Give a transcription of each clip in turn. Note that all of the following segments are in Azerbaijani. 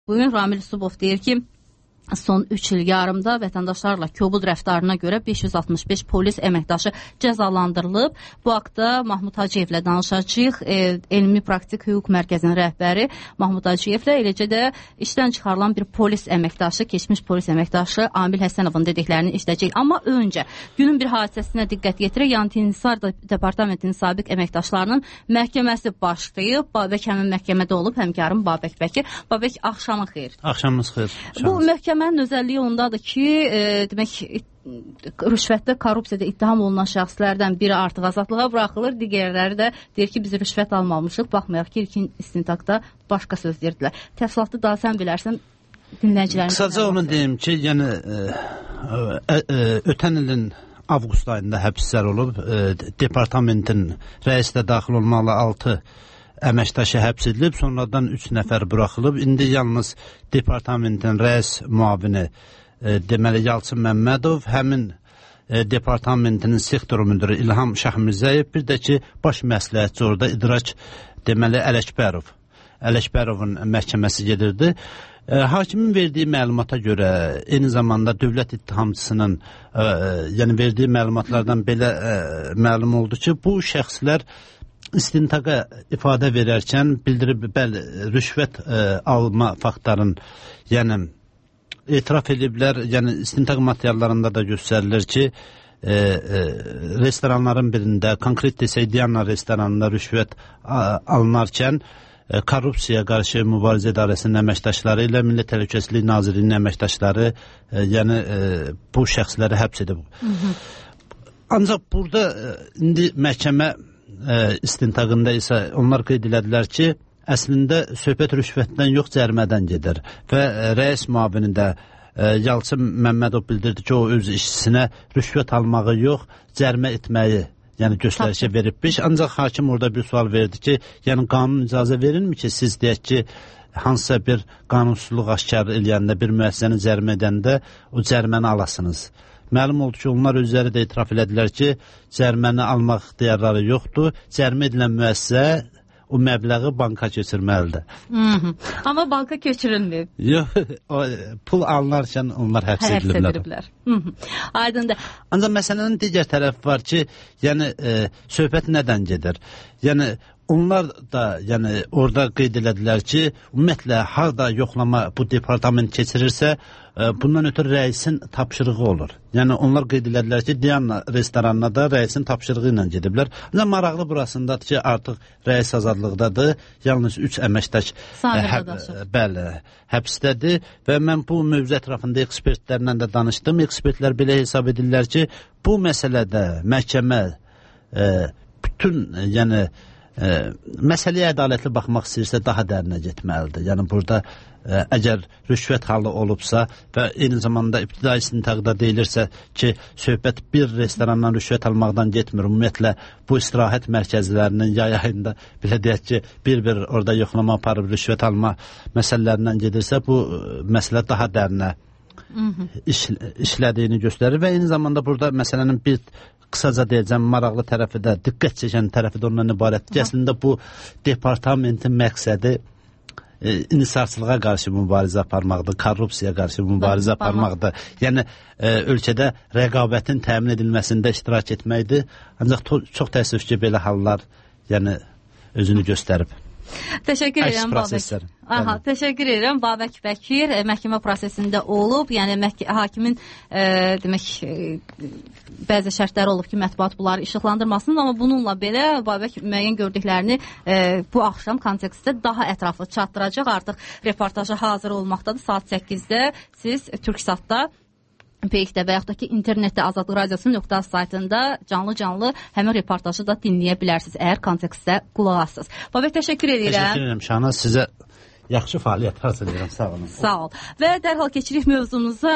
Bugün Ramil Subov deyir ki, son 3 il yarımda vətəndaşlarla kobud rəftarına görə 565 polis əməkdaşı cəzalandırılıb. Bu haqda Mahmud Hacıyevlə danışacağıq. Elmi Praktik Hüquq Mərkəzinin rəhbəri Mahmud Hacıyevlə, eləcə də işdən çıxarılan bir polis əməkdaşı, keçmiş polis əməkdaşı Amil Həsənovun dediklərini işləyəcək. Amma öncə günün bir hadisəsinə diqqət yetirək. Yantinhisar Departamentinin sabiq əməkdaşlarının məhkəməsi başlayıb. Babək həmin məhkəmədə olub, həmkarım Babək Bəkir. Babək, axşamın xeyir. Axşamınız xeyir. Bu məhkəmənin özəlliyi ondadır ki, demək, rüşvətdə, korrupsiyada ittiham olunan şəxslərdən biri artıq azadlığa buraxılır, digərləri də deyir ki, biz rüşvət almamışıq, baxmayaq ki, ilkin istintaqda başqa söz deyirdilər. Təfsilatı daha sən bilərsən, dinləyicilərimiz. Qısaca onu deyim ki, yəni ötən ilin avqust ayında həbslər olub, departamentin rəislə daxil olmaqla 6 əməkdaşı həbs edilib, sonradan 3 nəfər buraxılıb. İndi yalnız departamentin rəis müavini deməli Yalçın Məmmədov, həmin departamentinin sektor müdürü İlham Şahmirzəyev, bir də ki, baş məsləhətçi orada İdraç deməli Ələkbərovun məhkəməsi gedirdi. Hakimin verdiyi məlumata görə, eyni zamanda dövlət ittihamçısının verdiyi məlumatlardan belə məlum oldu ki, bu şəxslər istintaqa ifadə verərkən bildirib, bəli, rüşvət alma faktlarının, yəni etiraf ediblər, yəni istintaq materiallarında da göstərilir ki, restoranların birində, konkret desək Diana restoranında rüşvət alınarkən korrupsiyaya qarşı mübarizə idarəsinin əməkdaşları ilə Milli Təhlükəsizlik Nazirliyinin əməkdaşları, yəni bu şəxsləri həbs edib. Ancaq burada indi məhkəmə istintaqında isə onlar qeyd elədilər ki, əslində söhbət rüşvətdən yox, cərimədən gedir və rəis müavini də Yalçın Məmmədov bildirdi ki, o öz işçisinə rüşvət almağı yox, cərimə etməyi, yəni göstərişə veribmiş. Ancaq hakim orada bir sual verdi ki, yəni qanun icazə verilmir ki, siz deyək ki, hansısa bir qanunsuzluq aşkar eləyəndə, bir müəssisəni cərimə edəndə o cəriməni alasınız. Məlum oldu ki, onlar özləri də etiraf elədilər ki, cəriməni almaq ixtiyarları yoxdur. Cərimə edilən müəssisə o məbləği banka keçirməlidir. Amma banka keçirilməyib. Yox, pul alınarkən onlar həbs ediliblər. Aydındır. Ancaq məsələnin digər tərəfi var ki, yəni söhbət nədən gedir? Yəni onlar da orada qeyd elədilər ki, ümumiyyətlə harda yoxlama bu departament keçirirsə, bundan ötürü rəisin tapşırığı olur. Yəni onlar qeyd elədilər ki, Diana restoranına da rəisin tapşırığı ilə gediblər. Ancaq maraqlı burasındadır ki, artıq rəis azadlıqdadır. Yalnız 3 əməkdaş həbsdədir və mən bu mövzu ətrafında ekspertlərlə də danışdım. Ekspertlər belə hesab edirlər ki, bu məsələdə məhkəmə bütün, məsələyə ədalətli baxmaq istəyirsə daha dərinə getməlidir. Yəni burada əgər rüşvət halı olubsa və eyni zamanda ibtidai istintaqda deyilirsə ki, söhbət bir restorandan rüşvət almaqdan getmir. Ümumiyyətlə bu istirahət mərkəzlərinin yay ayında belə deyək ki, bir-bir orada yoxlama aparıb rüşvət alma məsələlərindən gedirsə, bu məsələ daha dərinə işlədiyini göstərir və eyni zamanda burada məsələnin bir qısaca deyəcəm, maraqlı tərəfi də, diqqət çəkən tərəfi də ondan ibarətdir ki, əslində bu departamentin məqsədi inhisarçılığa qarşı mübarizə aparmaqdır, korrupsiyaya qarşı mübarizə aparmaqdır. Yəni, ölkədə rəqabətin təmin edilməsində iştirak etməkdir. Ancaq çox təəssüf ki, belə hallar özünü göstərib. Təşəkkür edirəm Babək. Təşəkkür edirəm Babək Bəkir. Məhkəmə prosesində olub. Yəni hakimin demək bəzi şərtləri olub ki, mətbuat bunları işıqlandırmasın, amma bununla belə Babək müəyyən gördüklərini bu axşam kontekstdə daha ətraflı çatdıracaq. Artıq reportaja hazır olmaqdadır. Saat 8-də siz Türksatda Peyikdə və yaxud da ki, internetdə Azadlıq Radiosu.az saytında canlı-canlı həmin reportajı da dinləyə bilərsiniz, əgər kontekstdə qulaq assınız. Babək, təşəkkür edirəm. Təşəkkür edirəm Şahına, sizə yaxşı fəaliyyət arzu edirəm, sağ olun. Sağ ol. Və dərhal keçirik mövzumuza.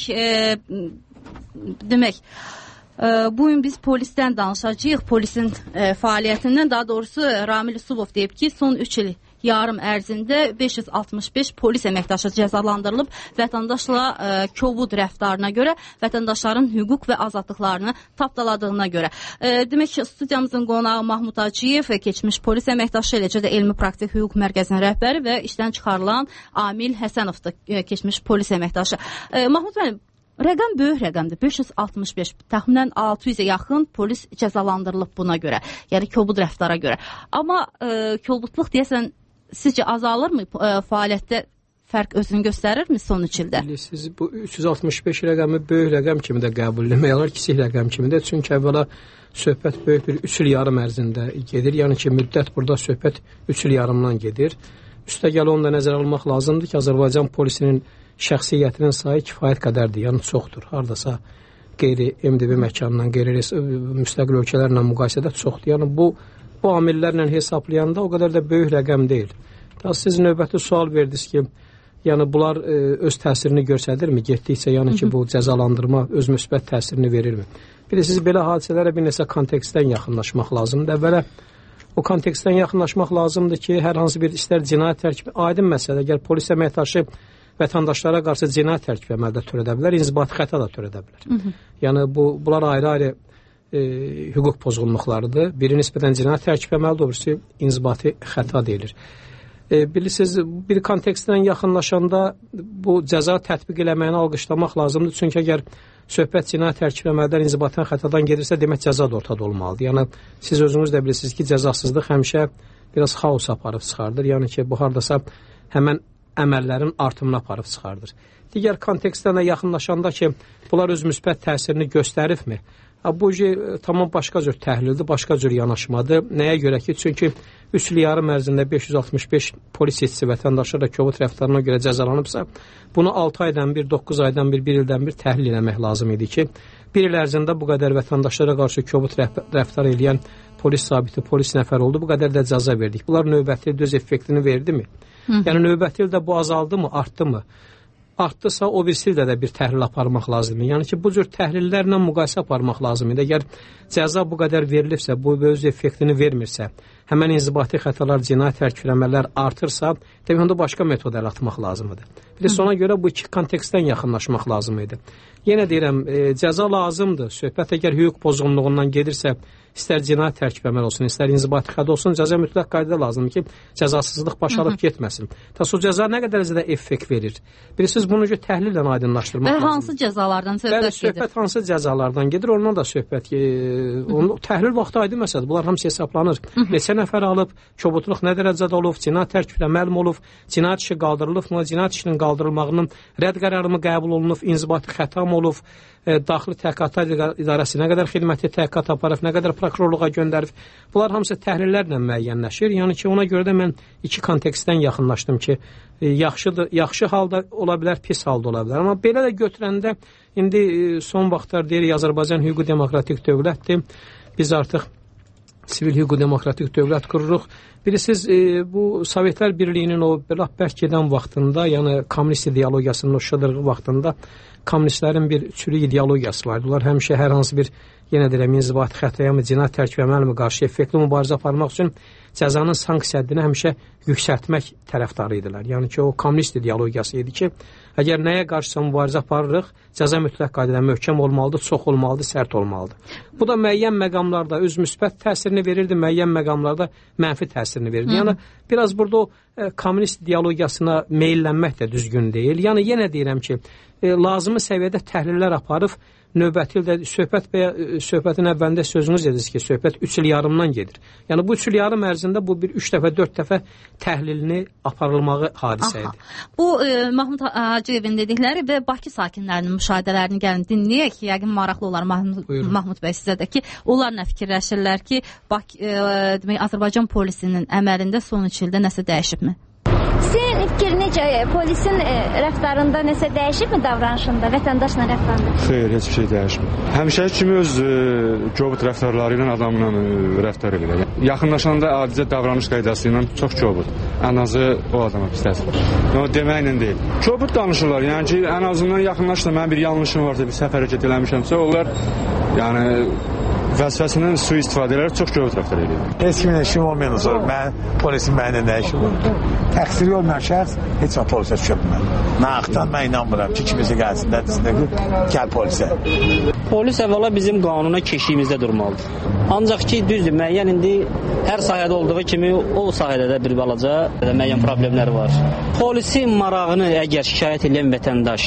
Demək, bugün biz polisdən danışacağıq, polisin fəaliyyətindən, daha doğrusu Ramil Subov deyib ki, son 3 il yarım ərzində 565 polis əməkdaşı cəzalandırılıb vətəndaşla kobud rəftarına görə, vətəndaşların hüquq və azadlıqlarını tapdaladığına görə. Demək ki, studiyamızın qonağı Mahmud Hacıyev, keçmiş polis əməkdaşı, eləcə də Elmi Praktik Hüquq Mərkəzinin rəhbəri və işdən çıxarılan Amil Həsənovdur, keçmiş polis əməkdaşı. Mahmud müəllim, rəqəm böyük rəqəmdir. 565, təxminən 600-ə yaxın polis cəzalandırılıb buna görə. Yəni kobud rəftara görə. Amma kobudluq deyəsən sizcə azalırmı? Fəaliyyətdə fərq özünü göstərirmi son 3 ildə? Siz bu 365 rəqəmi böyük rəqəm kimi də qəbul etmək olar, kiçik rəqəm kimi də. Çünki əvvəla söhbət böyük bir 3 il yarım ərzində gedir. Yəni ki, müddət burada söhbət 3 il yarımdan gedir. Üstəgəl onu da nəzərə almaq lazımdır ki, Azərbaycan polisinin şəxsiyyətinin sayı kifayət qədərdir, yəni çoxdur. Haradasa qeyri-MDB məkanından, qeyri-müstəqil ölkələrlə müqayisədə çoxdur. Yəni bu amillərlə hesablayanda o qədər də böyük rəqəm deyil. Daha siz növbəti sual verdiniz ki, yəni bunlar öz təsirini göstərdirmi? Getdikcə yəni ki, bu cəzalandırma öz müsbət təsirini verirmi? Bilirsiniz, belə hadisələrə bir neçə kontekstdən yaxınlaşmaq lazımdır. Əvvələ o kontekstdən yaxınlaşmaq lazımdır ki, hər hansı bir istər cinayət tərkibi, aydın məsələ, əgər polis əməkdaşı vətəndaşlara qarşı cinayət tərkib əməldə törədə bilər, inzibati xəta da törədə bilər. Yəni bunlar ayrı-ayrı hüquq pozğunluqlarıdır. Biri nisbətən cinayət tərkib əməlidir, öbürüsü inzibati xəta deyilir. Bilirsiniz, bir kontekstdən yaxınlaşanda bu cəza tətbiq eləməyini alqışlamaq lazımdır. Çünki əgər söhbət cinayət tərkib əməldən, inzibati xətadan gedirsə, demək cəza da ortada olmalıdır. Yəni siz özünüz də bilirsiniz ki, cəzasızlıq həmişə biraz xaos aparıb çıxardır. Yəni ki, bu hardasa həmən əməllərin artımına aparıb çıxardır. Digər kontekstdən də yaxınlaşanda ki, bunlar öz müsbət təsirini göstəribmi? Bu tamam başqa cür təhlildir, başqa cür yanaşmadır. Nəyə görə ki? Çünki 3 il yarım ərzində 565 polis işçisi vətəndaşlar da kobud rəftarına görə cəzalanıbsa, bunu 6 aydan bir, 9 aydan bir, 1 ildən bir təhlil eləmək lazım idi ki, 1 il ərzində bu qədər vətəndaşlara qarşı kobud rəftar eləyən polis sabiti, polis nəfər oldu, bu qədər də cəza verdik. Bunlar növbəti il öz effektini verdi mi? Yəni növbəti ildə bu azaldı mı, artdı mı? Artdısa o birisi ildə də bir təhlil aparmaq lazımdır. Yəni ki, bu cür təhlillərlə müqayisə aparmaq lazımdır. Əgər cəza bu qədər verilibsə, bu öz effektini vermirsə, həmən inzibati xətalar, cinayət tərkib əməllər artırsa, demək onda başqa metod əl atmaq lazımdır. Bir də ona görə bu iki kontekstdən yaxınlaşmaq lazım idi. Yenə deyirəm, cəza lazımdır. Söhbət əgər hüquq pozğunluğundan gedirsə, istər cinayət tərkib əməl olsun, istər inzibati xəta olsun, cəza mütləq qaydada lazımdır ki, cəzasızlıq başarıb getməsin. O cəza nə qədər də effekt verir? Bilirsiniz, bunu təhlillə aydınlaşdırmaq lazımdır. Və hansı cəzalardan söhbət gedir? Söhbət hansı cəzalardan gedir, ondan da söhbət təhlil vaxtı aydın məsələdir. Bunlar hamısı hesablanır. Neçə nəfər alıb, kobudluq nə dərəcədə olub, cinayət tərkiblə məlum olub, cinayət işi qaldırılıbmı, cinayət işinin qaldırılmağının rədd qərarı mı qəbul olunub, inzibati xəta mı olub, daxili təhqiqatlar idarəsi nə qədər xidməti təhqiqat aparıb, nə qədər prokurorluğa göndərib. Bunlar hamısı təhlillərlə müəyyənləşir. Yəni ki, ona görə də mən iki kontekstdən yaxınlaşdım ki, yaxşı halda ola bilər, pis halda ola bilər. Amma belə də götürəndə, indi son vaxtlar deyirik, Azərbaycan hüquqi demokratik dövlətdir. Biz artıq sivil hüquqi demokratik dövlət qururuq. Bilirsiniz, bu Sovetlər Birliyinin o bərk gedən vaxtında, yəni kommunist ideologiyasının o şadırğı vaxtında kommunistlərin bir üçlü ideologiyası vardı. Bunlar həmişə hər hansı bir, yenə deyirəm, inzibati xətaya mı, cinayət tərkib əməl mi qarşı effektli mübarizə aparmaq üçün cəzanın sanksiya həddini həmişə yüksəltmək tərəfdarı idilər. Yəni ki, o kommunist ideologiyası idi ki, əgər nəyə qarşısa mübarizə aparırıq, cəza mütləq qaydada möhkəm olmalıdır, çox olmalıdır, sərt olmalıdır. Bu da müəyyən məqamlarda öz müsbət təsirini verirdi, müəyyən məqamlarda mənfi təsirini verirdi. Yəni, biraz burada o kommunist ideologiyasına meyllənmək də düzgün deyil. Yəni, yenə deyirəm ki, lazımi səviyyədə təhlillər aparıb, növbəti ildə söhbətin əvvəlində sözünüz dediniz ki, söhbət 3 il yarımdan gedir. Yəni bu 3 il yarım ərzində bu bir 3 dəfə, 4 dəfə təhlilini aparılmağı hadisə idi. Bu Mahmud Hacıyevin dedikləri və Bakı sakinlərinin müşahidələrini gəlin dinləyək ki, yəqin maraqlı olar Mahmud bəy sizə də ki, onlar nə fikirləşirlər ki, demək Azərbaycan polisinin əməlində son 3 ildə nəsə dəyişibmi? Sizin fikir necə? Polisin rəftarında nəsə dəyişibmi davranışında, vətəndaşla rəftarında? Xeyr, heç bir şey dəyişmir. Həmişəki kimi öz kobud rəftarları ilə adamla rəftar edir. Yaxınlaşanda adicə davranış qaydası ilə çox kobud. Ən azı o adama pisləsin. O deməklə deyil. Kobud danışırlar. Yəni ki, ən azından yaxınlaşda mən bir yanlışım varsa, bir səfər hərəkət eləmişəmsə, onlar yəni vəzifəsindən sui-istifadə edərək çox kobud rəftar edir. Heç kimin işim olmayan sonra mən polisin mənimlə nə işim var? Təqsiri olmayan şəxs heç vaxt polisə düşə bilməz. Nağdan mən inanmıram ki, kimisə gəlsin dədisinə gəl polisə. Polis əvvəla bizim qanuna keşiyimizdə durmalıdır. Ancaq ki, düzdür, müəyyən indi hər sahədə olduğu kimi o sahədə də bir balaca müəyyən problemlər var. Polisin marağını əgər şikayət edən vətəndaş,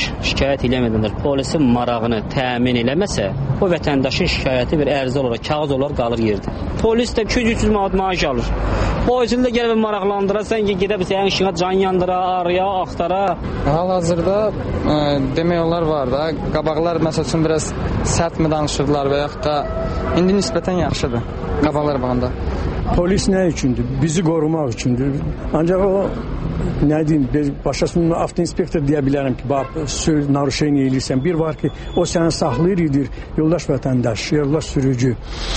polisin marağını təmin eləməsə, o vətəndaşın şikayəti bir ərizə olaraq, kağız olaraq qalır yerdə. Polis də 200-300 manat maaş alır. Polisin də gəlib maraqlandırasan ki, gedə bilsən işinə can yandıra, araya, axtara. Hal-hazırda demək olar var da, qabaqlar məsəl üçün biraz sərt mi danışırdılar və yaxud da indi nisbətən yaxşıdır qabaqlar bağında. Polis nə üçündür? Bizi qorumaq üçündür. Ancaq o, nə deyim, başlasının avtoinspektor deyə bilərəm ki, naruşeni eləyirsən. Bir var ki, o səni saxlayır edir, yoldaş vətəndaş, yoldaş sürücü.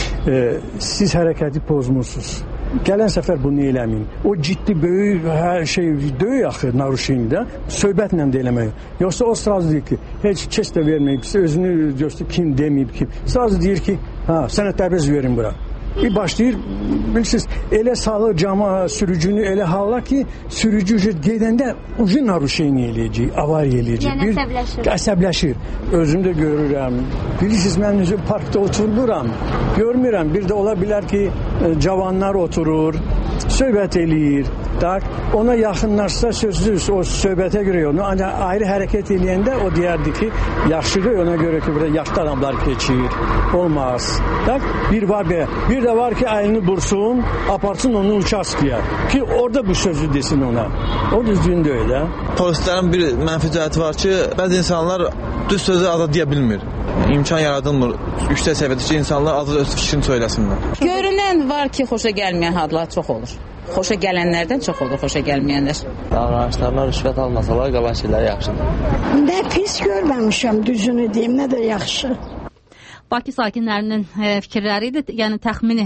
Siz hərəkəti pozmursunuz. Gələn səfər bunu eləməyin. O ciddi, böyük, hər şey, döyük axı naruşenidə, söhbətlə də eləmək. Yoxsa o sırası deyir ki, heç kes də verməyib, özünü göstər, kim deməyib, kim. Sırası deyir ki, sənədləriniz verin bura. Bir başlayır, bilirsiniz, elə salır cama sürücünü elə hallar ki, sürücü gedəndə ucu naruşeni eləyəcək, avariya eləyəcək. Yəni əsəbləşir. Özüm də görürəm. Bilirsiniz, mən parkda otururam, görmürəm. Bir də ola bilər ki, cavanlar oturur, söhbət eləyir. Ona yaxınlaşsa sözsüz, o söhbətə görə onu. Ancaq ayrı hərəkət eləyəndə o deyərdi ki, yaxşıdır, ona görə ki, burada yaşlı adamlar keçir. Olmaz. Bir var belə. Bir də var ki, əlini bursun, aparsın onu uçaskıya. Ki, orada bu sözü desin ona. O düzgün deyil, hə? Polislərin bir mənfi cəhəti var ki, bəzi insanlar düz sözü azad deyə bilmir. İmkan yaradılmır yüksək səviyyədə ki, insanlar azad öz fikrini söyləsinlər. Görünən var ki, xoşa gəlməyən hadlar çox olur. Xoşa gələnlərdən çox olur, xoşa gəlməyənlər. Davranışlarına rüşvət almasalar, qalan şeylər yaxşıdır. Nə pis görməmişəm, düzünü deyim, nə də yaxşı. Bakı sakinlərinin fikirləri idi. Yəni təxmini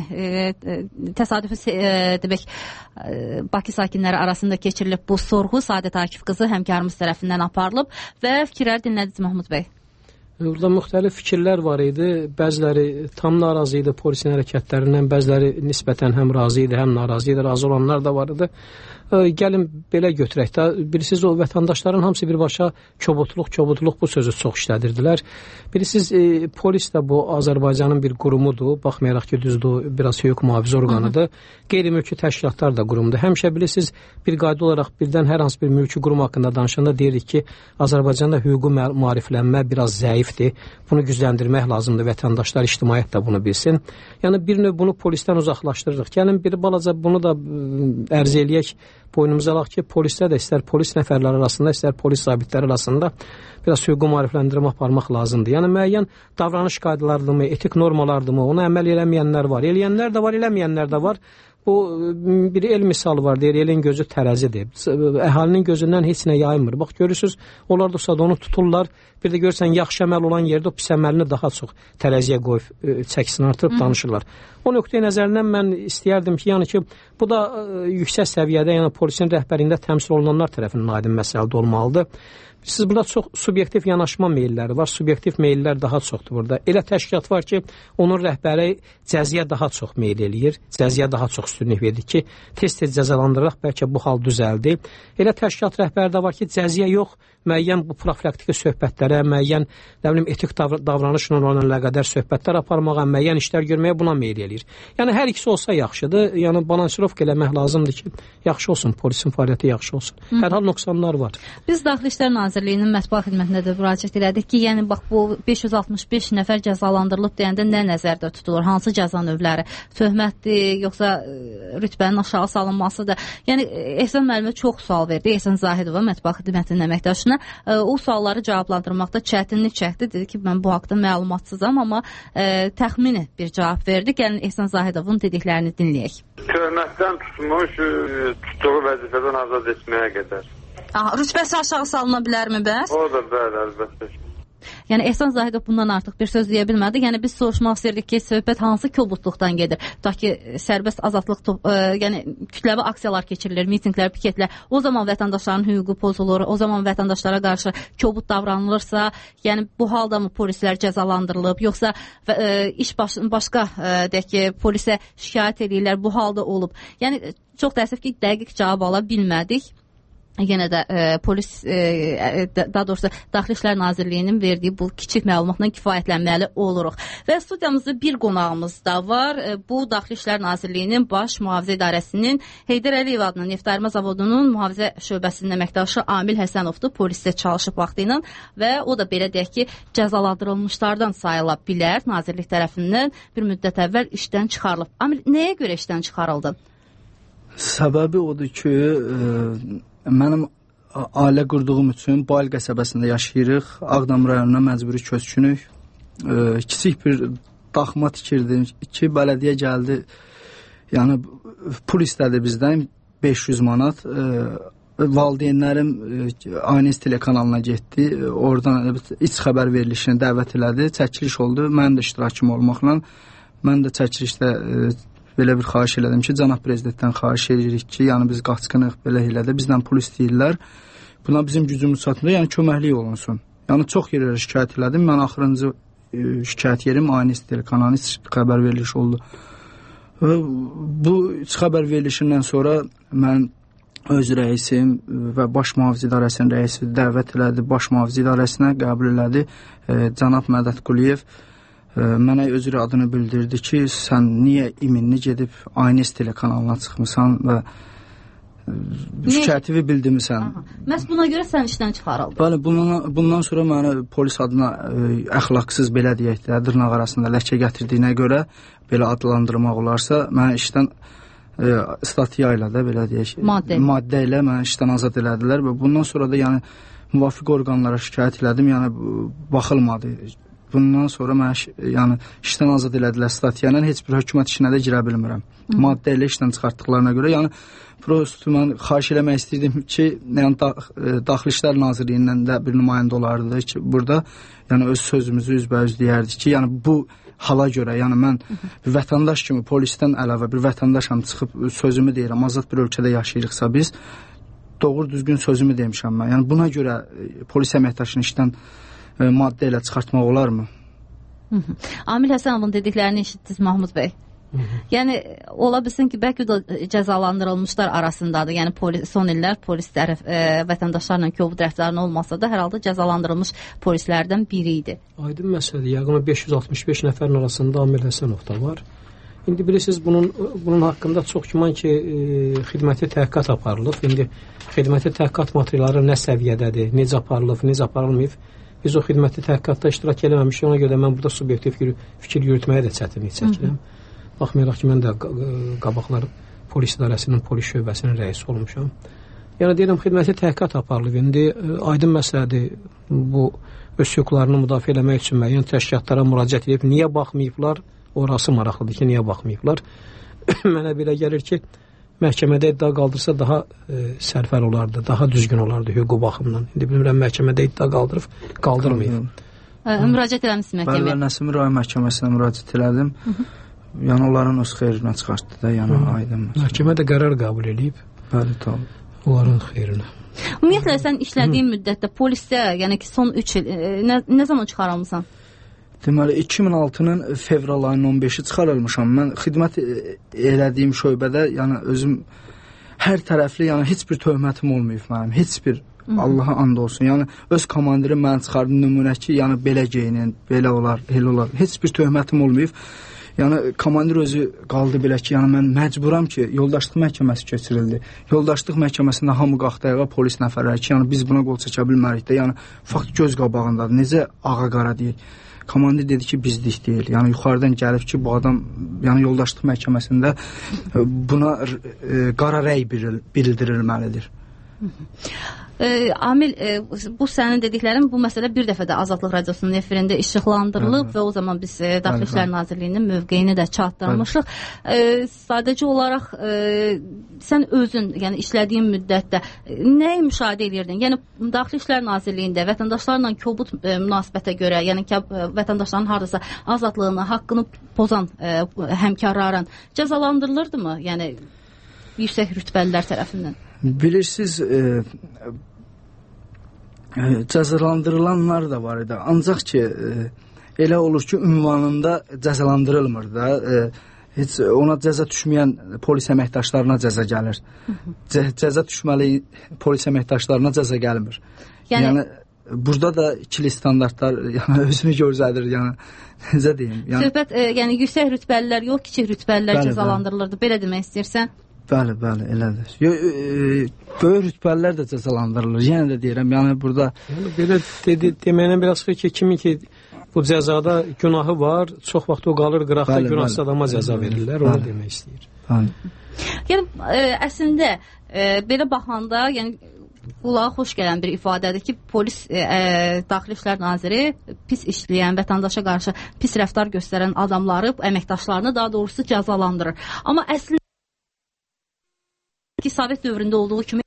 təsadüfi demək Bakı sakinləri arasında keçirilib bu sorğu. Sadət Akif qızı həmkarımız tərəfindən aparılıb və fikirləri dinlədiniz Mahmud bəy. Burada müxtəlif fikirlər var idi. Bəziləri tam narazı idi polisin hərəkətlərindən, bəziləri nisbətən həm razı idi, həm narazı idi. Razı olanlar da var idi. Gəlin belə götürək də. Bilirsiniz, o vətəndaşların hamısı birbaşa kobudluq bu sözü çox işlədirdilər. Bilirsiniz, polis də bu Azərbaycanın bir qurumudur. Baxmayaraq ki, düzdür, biraz hüquq mühafizə orqanıdır. Qeyri-mülki təşkilatlar da qurumdur. Həmişə bilirsiniz, bir qayda olaraq birdən hər hansı bir mülki qurum haqqında danışanda deyirik ki, Azərbaycanda hüquqi maariflənmə biraz zəifdir. Bunu gücləndirmək lazımdır. Vətəndaşlar, ictimaiyyət də bunu bilsin. Yəni, bir növ bunu polisdən uzaqlaşdırırıq. Gəlin, bir balaca bunu da ərz eləyək. Boynumuza alaq ki, polislər də istər polis nəfərləri arasında, istər polis zabitləri arasında biraz hüquqi maarifləndirmə aparmaq lazımdır. Yəni, müəyyən davranış qaydalarıdırmı, etik normalardırmı, ona əməl eləməyənlər var. Eləyənlər də var, eləməyənlər də var. Bu, bir el misalı var, deyir, elin gözü tərəzidir. Əhalinin gözündən heç nə yaymır. Bax, görürsünüz, onlar da onu tuturlar. Bir də görürsən, yaxşı əməl olan yerdə o pis əməlini daha çox tərəziyə qoyub, çəkisini artırıb danışırlar. O nöqteyi nəzərindən mən istəyərdim ki, yəni ki, bu da yüksək səviyyədə, yəni polisin rəhbərində təmsil olunanlar tərəfindən aydın məsələdə olmalıdır. Siz burada çox subyektiv yanaşma meyilləri var, subyektiv meyillər daha çoxdur burada. Elə təşkilat var ki, onun rəhbəri cəziyə daha çox meyil eləyir, cəziyə daha çox üstünlük verir ki, tez-tez cəzalandıraq, bəlkə bu hal düzəldi. Elə təşkilat rəhbəri də var ki, cəziyə yox, müəyyən bu profilaktiki söhbətlərə, müəyyən etik davranış normalarına əlaqədar söhbətlər aparmağa, müəyyən işlər görməyə buna meyil eləyir. Yəni, hər ikisi olsa yaxşıdır, yəni balansirovka eləmək lazımdır ki, yaxşı olsun, polisin fəaliyyəti yaxşı olsun. Hər hal nöqsanlar var. Biz Daxili İşlər Nazirliyinin mətbuat xidmətinə də müraciət elədik ki, yəni bax bu 565 nəfər cəzalandırılıb deyəndə nə nəzərdə tutulur? Hansı cəza növləri? Töhmətdir, yoxsa rütbənin aşağı salınmasıdır? Yəni Ehsan müəllimə çox sual verdi. Ehsan Zahidova mətbuat xidmətinin əməkdaşına o sualları cavablandırmaqda çətinlik çəkdi. Dedi ki, mən bu haqda məlumatsızam, amma təxmini bir cavab verdi. Gəlin Ehsan Zahidovun dediklərini dinləyək. Töhmətdən tutmuş, tutduğu vəzifədən azad etməyə qədər. Rütbəsi aşağı salına bilərmi bəs? O da bəli, əlbəttə. Yəni Ehsan Zahidov bundan artıq bir söz deyə bilmədi. Yəni biz soruşmaq istəyirdik ki, söhbət hansı kobudluqdan gedir? Tutaq ki, sərbəst azadlıq, yəni kütləvi aksiyalar keçirilir, mitinqlər, piketlər. O zaman vətəndaşların hüququ pozulur, o zaman vətəndaşlara qarşı kobud davranılırsa, yəni bu halda mı polislər cəzalandırılıb, yoxsa iş başqa deyək ki, polisə şikayət edirlər, bu halda olub. Yəni çox təəssüf ki, dəqiq cavab ala bilmədik. Yenə də polis, daha doğrusu Daxili İşlər Nazirliyinin verdiyi bu kiçik məlumatla kifayətlənməli oluruq. Və studiyamızda bir qonağımız da var. Bu Daxili İşlər Nazirliyinin Baş Mühafizə İdarəsinin Heydər Əliyev adlı Neftayırma Zavodunun mühafizə şöbəsinin əməkdaşı Amil Həsənovdur. Polisdə çalışıb vaxtı ilə və o da belə deyək ki, cəzalandırılmışlardan sayıla bilər. Nazirlik tərəfindən bir müddət əvvəl işdən çıxarılıb. Amil, nəyə görə işdən çıxarıldı? Səbəbi odur ki, mənim ailə qurduğum üçün Bayıl qəsəbəsində yaşayırıq. Ağdam rayonuna məcburi köçkünük. Kiçik bir daxma tikirdim ki, bələdiyyə gəldi. Yəni pul istədi bizdən 500 manat. Valideynlərim Aynes telekanalına getdi. Oradan iç xəbər verilişini dəvət elədi. Çəkiliş oldu. Mənim də iştirakım olmaqla. Mən də çəkilişdə belə bir xahiş elədim ki, cənab prezidentdən xahiş edirik ki, yəni biz qaçqınıq belə elədə, bizdən pul istəyirlər. Buna bizim gücümüz çatmır, yəni köməklik olunsun. Yəni çox yerlərə şikayət elədim. Mən axırıncı şikayət yerim Aynes telekanalına xəbər veriliş oldu. Bu xəbər verilişindən sonra mən öz rəisim və Baş Mühafizə İdarəsinin rəisi dəvət elədi. Baş Mühafizə İdarəsinə qəbul elədi. Cənab Mədət Quliyev mənə özür adını bildirdi ki, sən niyə iminli gedib Aynes telekanalına çıxmısan və şikayətivi bildirmisən. Məhz buna görə sən işdən çıxarıldın. Bəli, bundan sonra məni polis adına əxlaqsız belə deyək də, dırnaq arasında ləkə gətirdiyinə görə belə adlandırmaq olarsa, mənə işdən statiya ilə də belə deyək, maddə ilə mənə işdən azad elədilər və bundan sonra da yəni müvafiq orqanlara şikayət elədim, yəni baxılmadı. Bundan sonra mən yəni işdən azad elədilər statiya ilə, heç bir hökumət işinə də girə bilmirəm. Maddə ilə işdən çıxartdıqlarına görə, yəni prosto mən xahiş eləmək istəyirdim ki, yəni Daxili İşlər Nazirliyindən də bir nümayəndə olardı ki, burada yəni öz sözümüzü üzbəüz deyərdik ki, yəni bu hala görə, yəni mən bir vətəndaş kimi polisdən əlavə bir vətəndaşam, çıxıb sözümü deyirəm, azad bir ölkədə yaşayırıqsa biz, doğru düzgün sözümü demişəm mən. Yəni buna görə polis əməkdaşını işdən maddə ilə çıxartmaq olarmı? Amil Həsənovun dediklərini eşitdiniz Mahmud bəy. Yəni ola bilsin ki, bəlkə də cəzalandırılmışlar arasındadır. Yəni son illər polis vətəndaşlarla kobud rəftarın olmasa da hər halda cəzalandırılmış polislərdən biri idi. Aydın məsələdir. Yəqin 565 nəfərin arasında Amil Həsənov da var. İndi bilirsiniz bunun haqqında çox güman ki, xidməti təhqiqat aparılıb. İndi xidməti təhqiqat materialları nə səviyyədədir, necə aparılıb, necə aparılmayıb. Biz o xidməti təhqiqatda iştirak eləməmişik, ona görə mən burada subyektiv fikir yürütməyə də çətinlik çəkirəm. Baxmayaraq ki, mən də qabaqlar polis idarəsinin, polis şöbəsinin rəisi olmuşam. Yəni deyirəm, xidməti təhqiqat aparılıb. İndi aydın məsələdir, bu öz hüquqlarını müdafiə eləmək üçün müəyyən təşkilatlara müraciət edib, niyə baxmayıblar? Orası maraqlıdır ki, niyə baxmayıblar? Mənə belə gəlir ki, məhkəmədə iddia qaldırsa daha sərfər olardı, daha düzgün olardı hüquq baxımından. İndi bilmirəm, məhkəmədə iddia qaldırmayıb. Müraciət eləmişsiniz məhkəməyə? Bəli, Nəsimi rayon məhkəməsinə müraciət elədim. Yəni onların öz xeyrinə çıxartdı da, yəni aydın. Məhkəmə də qərar qəbul edib. Bəli, tabii. Onların xeyrinə. Ümumiyyətlə, sən işlədiyin müddətdə polisdə, yəni ki, son 3 il, nə zaman çıxarılmısan? Deməli, 2006-nın fevral ayının 15-i çıxarılmışam. Mən xidmət elədiyim şöbədə, yəni özüm hər tərəfli, yəni heç bir töhmətim olmayıb mənim, heç bir, Allaha and olsun. Yəni öz komandirim mənə çıxardı nümunə ki, yəni belə geyinin, belə olar, elə olar, heç bir töhmətim olmayıb. Yəni komandir özü qaldı belə ki, yəni mən məcburam ki, yoldaşlıq məhkəməsi keçirildi. Yoldaşlıq məhkəməsində hamı qalxdı ayağa, polis nəfərləri ki, yəni biz buna qol çəkə bilmərik də, yəni fakt göz qabağındadır. Necə ağa-qara deyək. Komandir dedi ki, bizlik deyil. Yəni yuxarıdan gəlib ki, bu adam, yəni yoldaşlıq məhkəməsində buna qara rəy bildirilməlidir. Amil, bu sənin dediklərin, bu məsələ bir dəfə də Azadlıq Radiosunun efirində işıqlandırılıb və o zaman biz Daxili İşlər Nazirliyinin mövqeyini də çatdırmışıq. Sadəcə olaraq sən özün, yəni işlədiyin müddətdə nəyi müşahidə edirdin? Yəni Daxili İşlər Nazirliyində vətəndaşlarla kobud münasibətə görə, yəni ki, vətəndaşların hardasa azadlığını, haqqını pozan həmkarların cəzalandırılırdı mı? Yəni yüksək rütbəlilər tərəfindən. Bilirsiniz, cəzalandırılanlar da var idi. Ancaq ki, elə olur ki, ünvanında cəzalandırılmır da. Heç ona cəza düşməyən polis əməkdaşlarına cəza gəlir. Cəza düşməli polis əməkdaşlarına cəza gəlmir. Yəni burada da ikili standartlar özünü göstərir. Yəni necə deyim? Söhbət yəni yüksək rütbəlilər yox, kiçik rütbəlilər cəzalandırılırdı. Belə demək istəyirsən? Bəli, elədir. Böyük rütbəlilər də cəzalandırılır. Yenə də deyirəm, yəni burada belə deməyinə biraz ki, kimin ki bu cəzada günahı var, çox vaxt o qalır qıraqda, günahsız adama cəza verirlər, onu demək istəyir. Yəni əslində belə baxanda, yəni qulağa xoş gələn bir ifadədir ki, polis, Daxili İşlər Naziri pis işləyən, vətəndaşa qarşı pis rəftar göstərən adamları, əməkdaşlarını daha doğrusu cəzalandırır. Amma əslində ki, Sovet dövründə olduğu kimi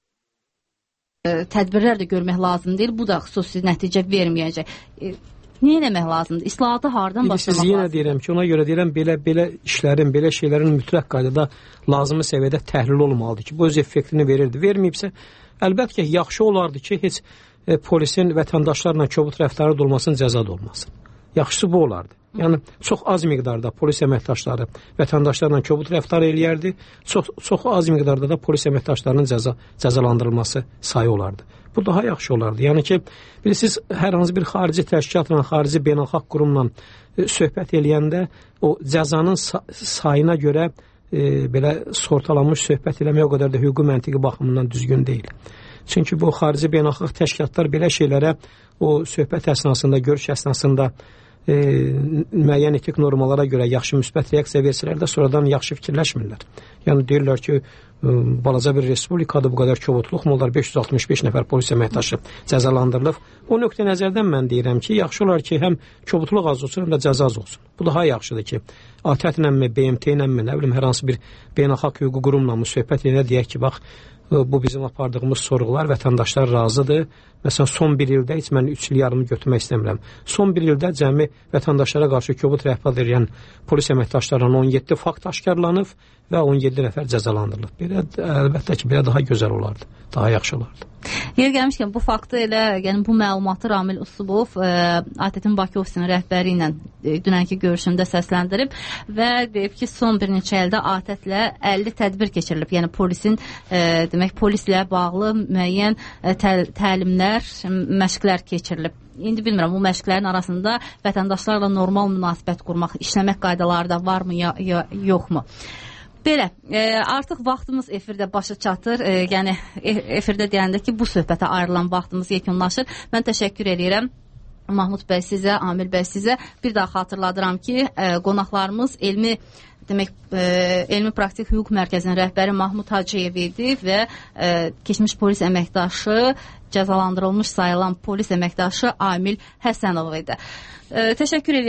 tədbirlər də görmək lazım deyil. Bu da xüsusi nəticə verməyəcək. Nə eləmək lazımdır? İslahatı hardan başlamaq lazımdır? Yenə deyirəm ki, ona görə deyirəm, belə işlərin, belə şeylərin mütləq qaydada lazımi səviyyədə təhlil olmalıdır ki, bu öz effektini verirdi. Verməyibsə, əlbəttə ki, yaxşı olardı ki, heç polisin vətəndaşlarla kobud rəftarı olmasın, cəza da olmasın. Yaxşısı bu olardı. Yəni, çox az miqdarda polis əməkdaşları vətəndaşlarla kobud rəftar eləyərdi, çox az miqdarda da polis əməkdaşlarının cəzalandırılması sayı olardı. Bu daha yaxşı olardı. Yəni ki, bilirsiniz, hər hansı bir xarici təşkilatla, xarici beynəlxalq qurumla söhbət eləyəndə o cəzanın sayına görə belə sortalanmış söhbət eləmək o qədər də hüquqi məntiqi baxımından düzgün deyil. Çünki bu xarici beynəlxalq təşkilatlar belə şeylərə o söhbət əsnasında, görüş əsnasında müəyyən etik normalara görə yaxşı müsbət reaksiya versələr də sonradan yaxşı fikirləşmirlər. Yəni deyirlər ki, balaca bir respublikada bu qədər kobudluq mu olar, 565 nəfər polis əməkdaşı cəzalandırılıb. O nöqtə nəzərdən mən deyirəm ki, yaxşı olar ki, həm kobudluq az olsun, həm də cəza az olsun. Bu daha yaxşıdır ki, ATƏT-lə mi, BMT-lə mi, nə bilim, hər hansı bir beynəlxalq hüquqi qurumla mı söhbət edə deyək ki, bax, bu bizim apardığımız sorğular, vətəndaşlar razıdır. Məsələn, son bir ildə heç mən 3 il yarımı götürmək istəmirəm. Son bir ildə cəmi vətəndaşlara qarşı kobud rəftar edən polis əməkdaşlarının 17 fakt aşkarlanıb və 17 nəfər cəzalandırılıb. Belə, əlbəttə ki, belə daha gözəl olardı, daha yaxşı olardı. Yer gəlmişkən, bu faktı elə, yəni bu məlumatı Ramil Usubov ATƏT-in Bakı ofisinin rəhbəri ilə dünənki görüşündə səsləndirib və deyib ki, son bir neçə ildə ATƏT-lə 50 tədbir keçirilib. Yəni polisin, demək, polislə bağlı müəyyən təlimlər, məşqlər keçirilib. İndi bilmirəm, bu məşqlərin arasında vətəndaşlarla normal münasibət qurmaq, işləmək qaydaları da varmı, yoxmu? Belə, artıq vaxtımız efirdə başa çatır. Yəni, efirdə deyəndə ki, bu söhbətə ayrılan vaxtımız yekunlaşır. Mən təşəkkür edirəm Mahmud bəy sizə, Amil bəy sizə. Bir daha xatırladıram ki, qonaqlarımız Elmi Praktik Hüquq Mərkəzinin rəhbəri Mahmud Hacıyev idi və keçmiş polis əməkdaşı, cəzalandırılmış sayılan polis əməkdaşı Amil Həsənov idi. Təşəkkür edirəm.